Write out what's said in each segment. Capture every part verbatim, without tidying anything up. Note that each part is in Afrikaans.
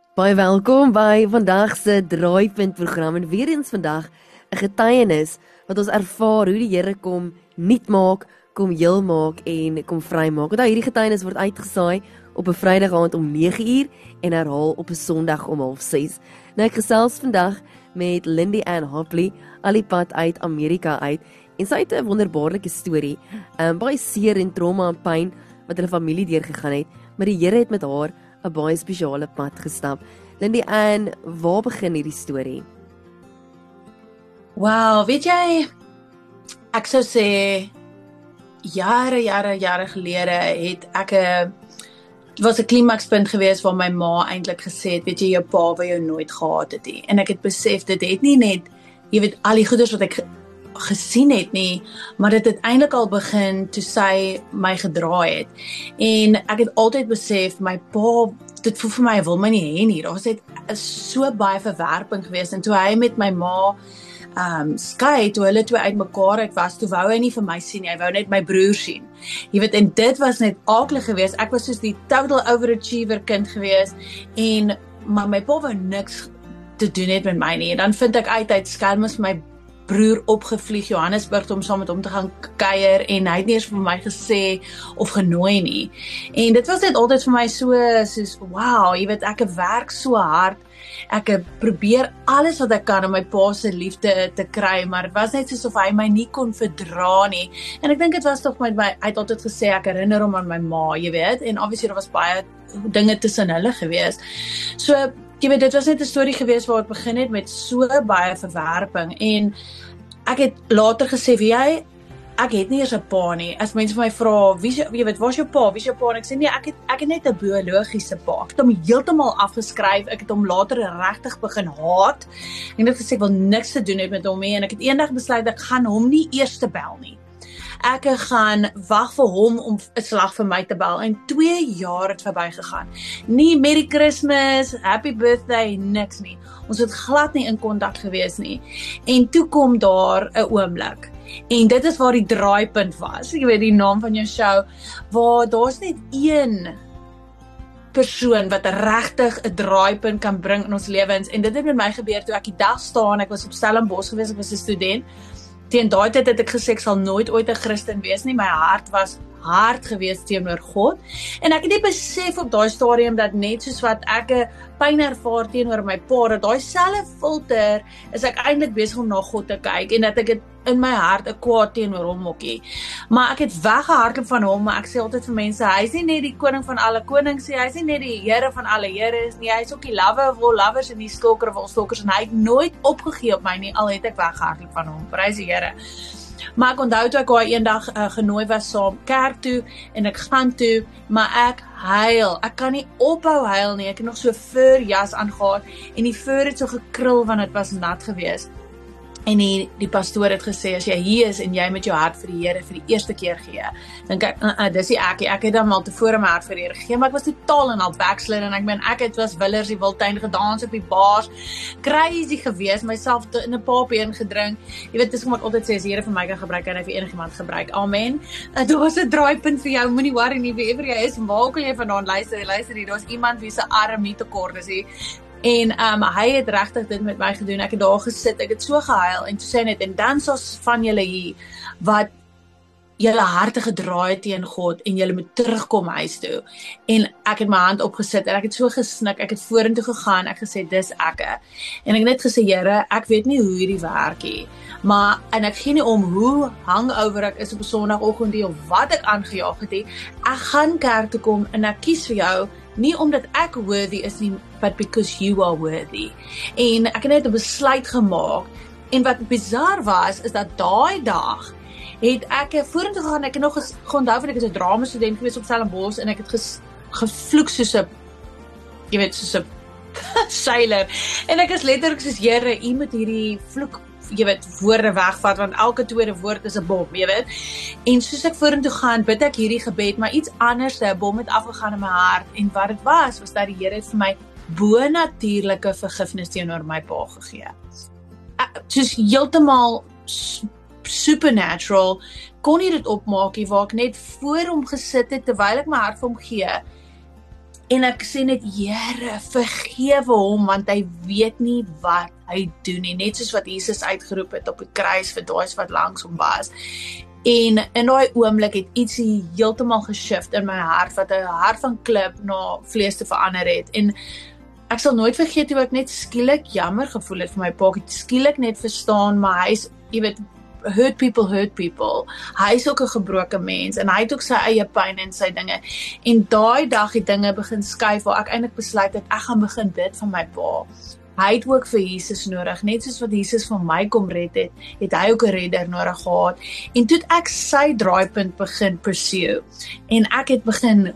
Baie welkom by vandag se Draaipunt program en weer eens vandag 'n getuienis wat ons ervaar hoe die Here kom nuut maak, kom heel maak en kom vrymaak. Onthou hierdie getuienis word uitgesaai op 'n Vrydag aand om nege uur en herhaal op 'n Sondag om half ses. Nou ek gesels vandag met Lindy Ann Hopley, al die pad uit Amerika uit en sy het 'n wonderbaarlike storie, um, baie seer en trauma en pyn wat hulle familie deurgegaan het, maar die Here het met haar 'n baie spesiale pad gestap. Lindy Ann, waar begin hierdie storie? Wow, weet jy, ek sou sê jare, jare, jare gelede het ek 'n was 'n klimakspunt gewees waar my ma eintlik gesê het, weet jy, jou pa wou jou nooit gehad het nie. En ek het besef dit het nie net, jy weet, al die goeders wat ek ge gesien het nie, maar dit het eintlik al begin toe sy my gedraai het. En ek het altyd besef my pa, dit voel vir my hy wil my nie hê nie. Daar was net so baie verwerping gewees en toe hy met my ma um skei, toe hulle twee uitmekaar uit was, toe wou hy nie vir my sien nie, hy wou net my broer sien. Jy weet, en dit was net akelig geweest. Ek was soos die total overachiever kind geweest en maar my pa wou niks te doen het met my nie. En dan vind ek uit uit skelm my broer opgevlieg Johannesburg om saam met hom te gaan kuier en hy het nie eens vir my gesê of genooi nie. En dit was net altyd vir my so soos wow, jy weet, ek werk so hard. Ek probeer alles wat ek kan om my pa se liefde te kry, maar dit was net soos of hy my nie kon verdra nie. En ek dink dit was tog met my, hy het altyd gesê ek herinner hom aan my ma, jy weet, en obviously daar was baie dinge tussen hulle gewees. So, jy weet, dit was net 'n storie gewees waar het begin het met so baie verwerping en ek het later gesê, wie jy, ek het nie eens 'n pa nie. As mense my vra, wie jy, jy weet, waar's jou pa? Wie's jou pa? En ek sê nee, ek het ek het net 'n biologiese pa. Ek het hom heeltemal afgeskryf. Ek het hom later regtig begin haat. En ek het gesê ek wil niks te doen hê met hom nie en ek het eendag besluit ek gaan hom nie eers te bel nie. Ek gaan wag vir hom om 'n slag vir my te bel en twee jaar het verby gegaan. Nie Merry Christmas, Happy Birthday, niks nie. Ons het glad nie in kontak gewees nie. En toe kom daar 'n oomblik. En dit is waar die draaipunt was. Jy weet die naam van jou show, waar daar's net een persoon wat regtig 'n draaipunt kan bring in ons lewens. En dit het met my gebeur toe ek die dag staan, ek was op Stellenbosch gewees, ek was 'n student. Teen daai tyd het ek gesê ek sal nooit ooit 'n Christen wees nie. My hart was hard gewees teenoor God. En ek het nie besef op daai stadium dat net soos wat ek 'n pyn ervaar teenoor my pa, dat daai selfe filter is ek eintlik besig om na God te kyk en dat ek het in my hart 'n kwaad teenoor hom ookie. Maar ek het weggehardloop van hom, maar ek sê altyd vir mense, hy's nie net die koning van alle konings nie, hy's nie net die Here van alle Heres nie, hy's ook die lover of all lovers en die stalker of all stalkers en hy het nooit opgegee op my nie, al het ek weggehardloop van hom. Prys die Here. Maar ek onthou toe ek haar eendag uh, genooi was saam kerk toe en ek gaan toe, maar ek huil. Ek kan nie ophou huil nie. Ek het nog so 'n furjas aangetree en die fur het so gekrul want dit was nat geweest. En die, die pastoor het gesê, as jy hier is en jy met jou hart vir die Here vir die eerste keer gee, dan ek, uh, uh, dis die ek, ek het dan al tevore my hart vir die Here gegee, maar ek was totaal en al backslid, en ek ben, ek het was Willers die Wildtuin gedans op die bars, crazy gewees, myself te, in 'n paapie ingedrink, jy weet, dis kom ek altyd sê, as die Here vir my kan gebruik, kan hy vir enigiemand gebruik, amen, uh, daar was 'n draaipunt vir jou, moenie worry nie, wiever jy is, waar kan jy vandaan luister, luister nie, daar was iemand wie se arm nie te kort is, nie. En um, hy het regtig dit met my gedoen, ek het daar gesit, ek het so gehuil, en toe sê net, en dan soos van julle hier, wat julle harte gedraai teen God, en julle moet terugkom huis toe, en ek het my hand opgesit, en ek het so gesnik, ek het vorentoe gegaan, ek gesê, dis ekke, en ek het net gesê, Here, ek weet nie hoe hierdie werk hier, maar, en ek gee nie om hoe hangover ek is op 'n Sondagoggend, of wat ek aangejaag het, ek gaan kerk toe kom, en ek kies vir jou, nie omdat ek worthy is nie, but because you are worthy. En ek het net 'n besluit gemaak, en wat bizar was, is dat daai dag, het ek vorentoe gegaan, ek het nog geonthou van ek is 'n drama student gewees op Stellenbosch, en ek het ges, gevloek soos 'n, jy weet, soos 'n sailor, en ek is letterlik soos, Here, u moet hierdie vloek, jy weet, woorde wegvat, want elke tweede woord is 'n bom, jy weet, en soos ek vorentoe gaan, bid ek hierdie gebed, maar iets anders, 'n bom het afgegaan in my hart, en wat dit was, was dat die Here het vir my bo-natuurlike vergifnis teenoor my pa gegee. Soos heeltemal supernatural, kon nie dit opmaak nie, waar ek net voor hom gesit het, terwyl ek my hart vir hom gee, En ek sê net, Here, vergewe hom, want hy weet nie wat hy doen nie. Net soos wat Jesus uitgeroep het op die kruis vir daai wat langs hom was. En in daai oomblik het ietsie heeltemal geshift in my hart, wat 'n hart van klip na vlees te verander het. En ek sal nooit vergeet hoe ek net skielik jammer gevoel het vir my pa. Ek het skielik net verstaan, maar hy's, jy weet, hurt people hurt people. Hy is ook 'n gebroke mens en hy het ook sy eie pyn en sy dinge. En daai dag het dinge begin skuif waar ek eintlik besluit het ek gaan begin bid vir my pa. Hy het ook vir Jesus nodig, net soos wat Jesus van my kom red het, het hy ook 'n redder nodig gehad. En toe ek sy draaipunt begin pursue en ek het begin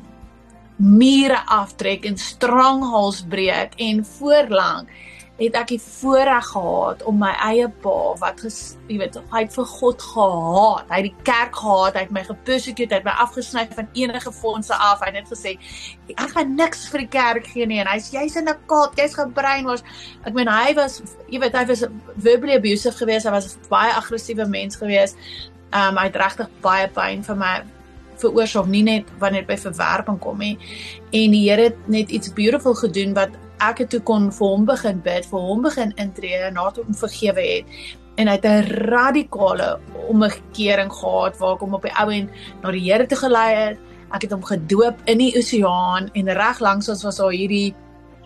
mure aftrek en strongholds breek en voorlang het ek die voorreg gehad om my eie pa, wat ges, jy weet, hy het vir God gehaat, hy het die kerk gehaat, hy het my gepersecute, hy het my afgesny van enige fondse af, hy het net gesê, ek gaan niks vir die kerk gee nie, en hy sê, jy's in 'n cult, jy's gebrainwash. Ek meen, hy was, jy weet, hy was verbally abusive geweest, hy was baie aggressiewe mens geweest, um, hy het regtig baie pyn vir my veroorsaak, nie net wanneer by verwerping kom nie, en die Here het net iets beautiful gedoen, wat ek het toe kon vir hom begin bid, vir hom begin intree, nadat hom vergewe het, en hy het 'n radikale omkering gehad, waar ek hom op die ou end na die Here toe gelei het, ek het hom gedoop in die oseaan, en reg langs ons was daar hierdie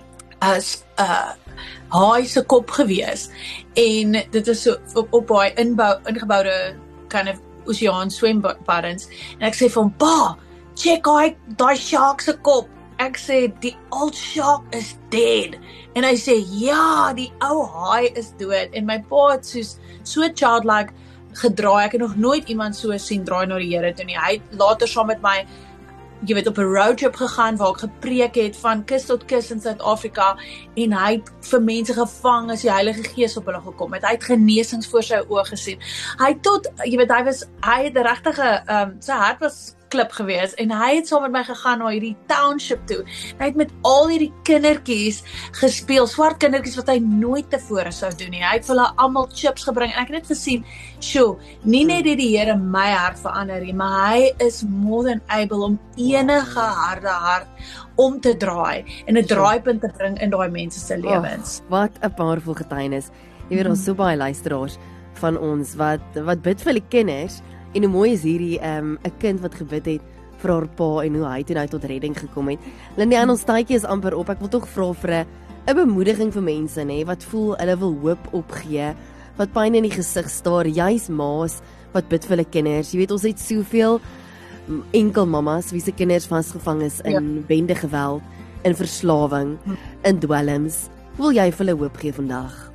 as uh, haai se kop gewees, en dit is so op, op daai inbou, ingebouwde kind of oseaan swembaddens, en ek sê vir hom, pa, check daai, daai shark se kop. Ek sê, die old shark is dead. En hy sê, ja, die ou haai is dood. En my pa het soos, so childlike gedraai. Ek het nog nooit iemand so sien draai na die Here toe nie. Hy het later saam met my, jy weet, op 'n roadtrip gegaan, waar ek gepreek het, van kus tot kus in Suid-Afrika, en hy het vir mense gevang, as die Heilige Gees op hulle gekom het. Hy het genesings voor sy oë gesien. Hy tot, jy weet, hy was, hy het regtige, um, sy hart was klip gewees, en hy het saam met my gegaan na hierdie township toe, hy het met al hierdie kindertjies gespeel, swart kindertjies wat hy nooit tevore sou doen nie, hy het vir hulle almal chips gebring, en ek het net gesien, sjoe, nie net het die Here my hart verander nie, maar hy is more than able om enige harde hart om te draai, en 'n draaipunt te bring in daai mense se lewens. Oh, wat 'n powerful getuienis. Jy weet, ons so baie luisteraars van ons, wat, wat bid vir die kinders. En hoe mooi is hierdie, um, 'n kind wat gebid het vir haar pa, en hoe hy toe nou tot redding gekom het. Lindy, aan ons tydjie is amper op, ek wil tog vra vir 'n 'n bemoediging vir mense, nê, wat voel hulle wil hoop opgee, wat pyn in die gesig staar, juis ma's wat bid vir hulle kinders. Jy weet, ons het soveel enkel mammas wie se kinders vasgevang is in ja. bende geweld, in verslawing, in dwelms. Wil jy vir hulle hoop gee vandag?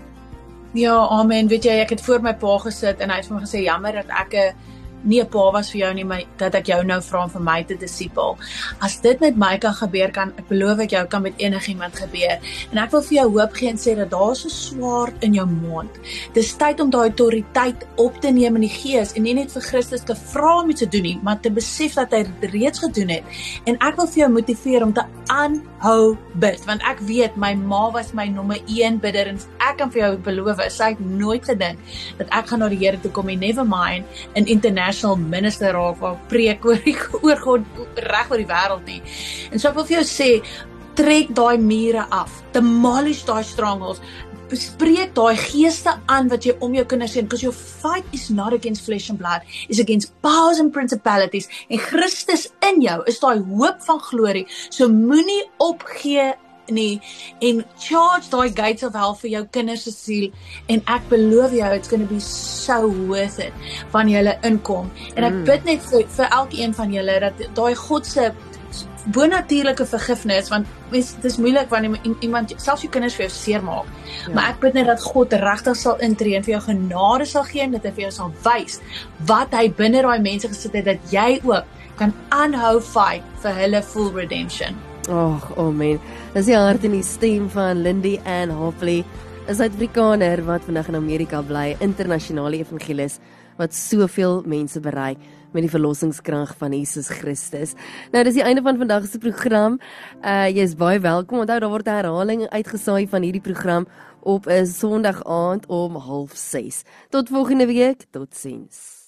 Ja, amen. Weet jy, ek het voor my pa gesit, en hy het vir my gesê, jammer dat ek 'n nie 'n pa was vir jou nie, maar dat ek jou nou vra om vir my te disipel. As dit met my kan gebeur, kan ek beloof ek jou kan met enigiemand gebeur. En ek wil vir jou hoop gee en sê dat daar is 'n swaard in jou mond. Dis tyd om daai autoriteit op te neem in die gees, en nie net vir Christus te vra om iets te doen nie, maar te besef dat hy dit reeds gedoen het. En ek wil vir jou motiveer om te aanhou bid, want ek weet my ma was my nommer een bidder, en ek kan vir jou beloof, sy het nooit gedink dat ek gaan na die Here toe kom, en never mind in international minister raak, waar preek oor, oor God reg oor die wêreld nie. En so ek wil vir jou sê, trek daai mure af, demolish daai strongholds, bespreek daai geeste aan wat jy om jou kinders sien, because your fight is not against flesh and blood, is against powers and principalities, en Christus in jou is daai hoop van glorie, so moenie opgee nie, en charge daai gates of hell vir jou kinders se siel, en ek beloof jou, it's going to be so worth it, wanneer julle inkom, en ek mm. bid net vir, vir elkeen van julle, dat daai God se bonatuurlike vergifnis, want dit is moeilik wanneer iemand, selfs jou kinders vir jou seermaak, ja. maar ek bid net dat God regtig sal intree, en vir jou genade sal gee, en dat hy vir jou sal wys, wat hy binne daai mense gesit het, dat jy ook kan aanhou fight vir hulle full redemption. Och, oh man, dis die hart en die stem van Lindy Ann Hopley, 'n Suid-Afrikaner wat vandag in Amerika bly, internasionale evangelis, wat soveel mense bereik met die verlossingskrag van Jesus Christus. Nou, dis die einde van vandag se program. Uh, jy is baie welkom. Onthou, daar word 'n herhaling uitgesaai van hierdie program op 'n Sondag aand om half ses. Tot volgende week, totsiens.